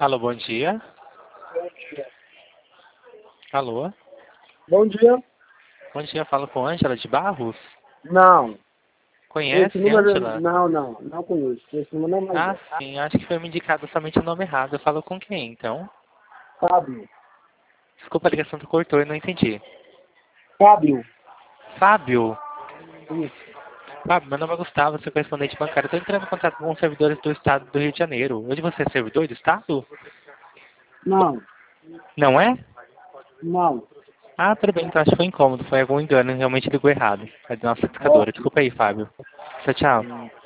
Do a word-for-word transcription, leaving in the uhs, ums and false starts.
Alô, bom dia. Bom dia. Alô? Bom dia. Bom dia, falo com Ângela de Barros. Não. Esse Conhece, número... Ângela? Não, não. Não conheço. Esse número não é mais Ah, meu. sim, acho que foi me indicado somente o nome errado. Eu falo com quem, então? Fábio. Desculpa, a ligação tu cortou, eu não entendi. Fábio. Fábio? Isso. Fábio, meu nome é Gustavo, sou correspondente bancário. Estou entrando em contato com os servidores do Estado do Rio de Janeiro. Hoje você é servidor do Estado? Não. Não é? Não. Ah, tudo bem, então acho que foi incômodo, foi algum engano, realmente ligou errado. É da nossa educadora. Ótimo. Desculpa aí, Fábio. Tchau, tchau. Hum.